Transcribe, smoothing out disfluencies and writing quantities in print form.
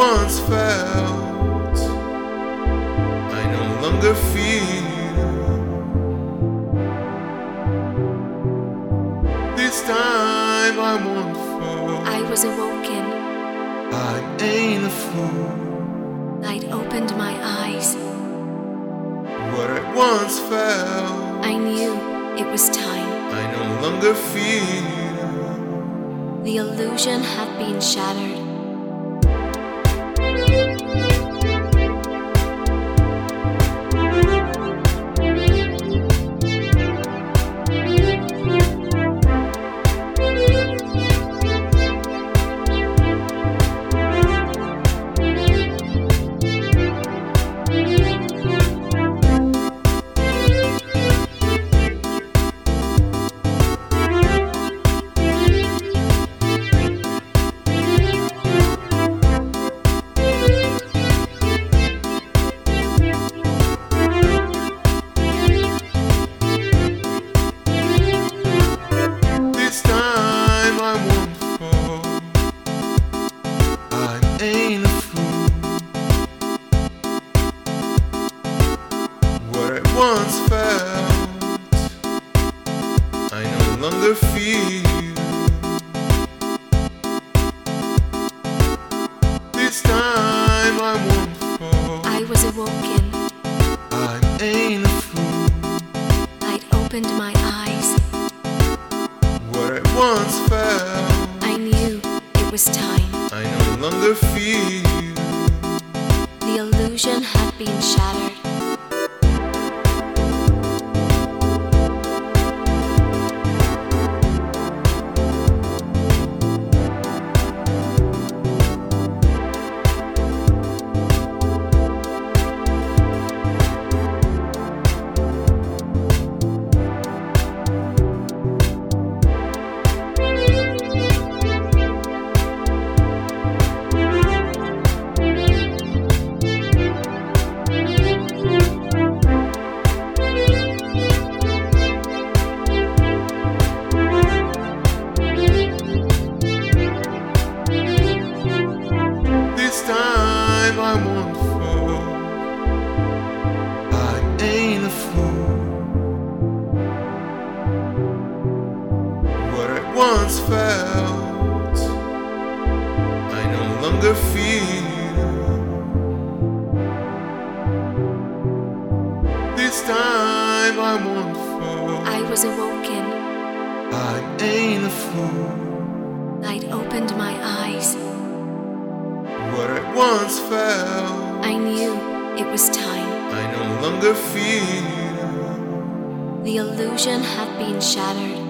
once felt, I no longer feel. This time I won't fall. I was awoken. I ain't a fool. I'd opened my eyes. What I once felt, I knew it was time. I no longer feel. The illusion had been shattered. Ain't a fool. What I once felt, I no longer feel. This time I won't fall. I was awoken. I ain't a fool. I'd opened my eyes. What I once felt, I knew it was time. I no longer feel. The illusion had been shattered. I won't fall. I ain't a fool. What I once felt, I no longer feel. This time I won't fall. I was awoken. I ain't a fool. I'd opened my eyes. What I once felt, I knew it was time. I no longer feel. The illusion had been shattered.